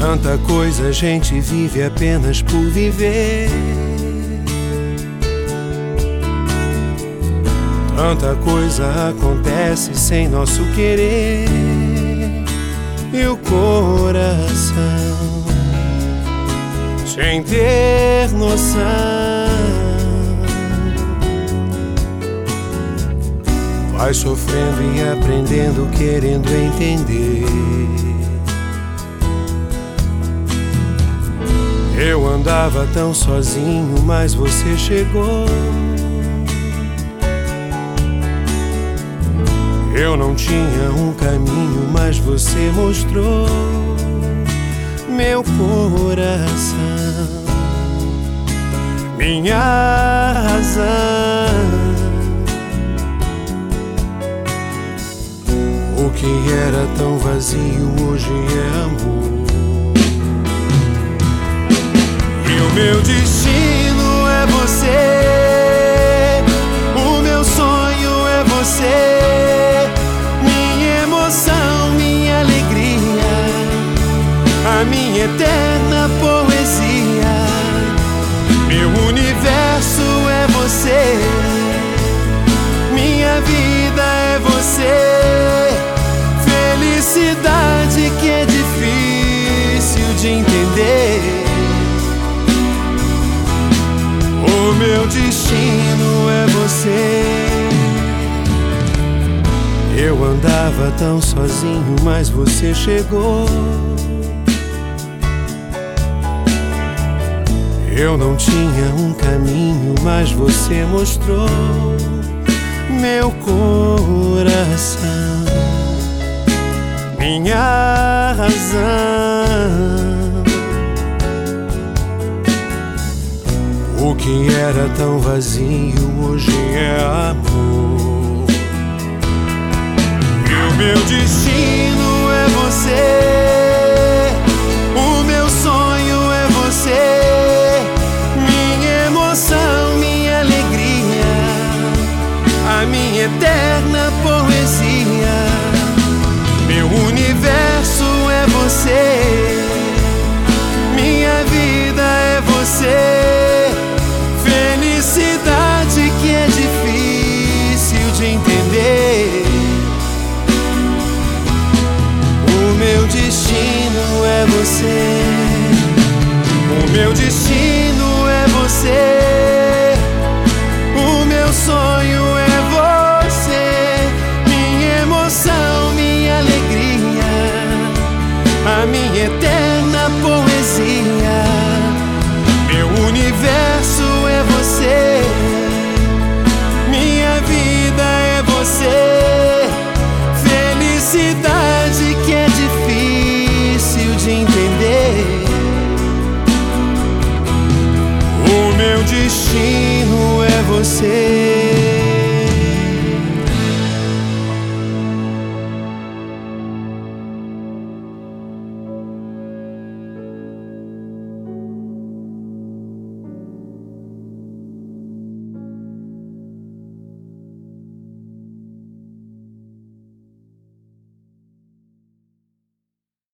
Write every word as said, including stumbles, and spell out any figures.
Tanta coisa a gente vive apenas por viver. Tanta coisa acontece sem nosso querer. E o coração, sem ter noção, vai sofrendo e aprendendo, querendo entender. Eu andava tão sozinho, mas você chegou. Eu não tinha um caminho, mas você mostrou. Meu coração, minha razão, o que era tão vazio hoje é amor. E o meu destino é você, o meu sonho é você, minha emoção, minha alegria, a minha eterna poesia. Meu universo é você, minha vida é você, felicidade que é difícil de entender. O meu destino é você. Eu andava tão sozinho, mas você chegou. Eu não tinha um caminho, mas você mostrou. Meu coração, minha razão, o que era tão vazio hoje é amor. E o meu destino é você, o meu sonho é você, minha emoção, minha alegria, a minha eterna poesia. Meu universo é você, minha vida é você, felicidade que é difícil de entender. O meu destino é você, o meu destino é você, o meu sonho é você, minha emoção, minha alegria, a minha eternidade.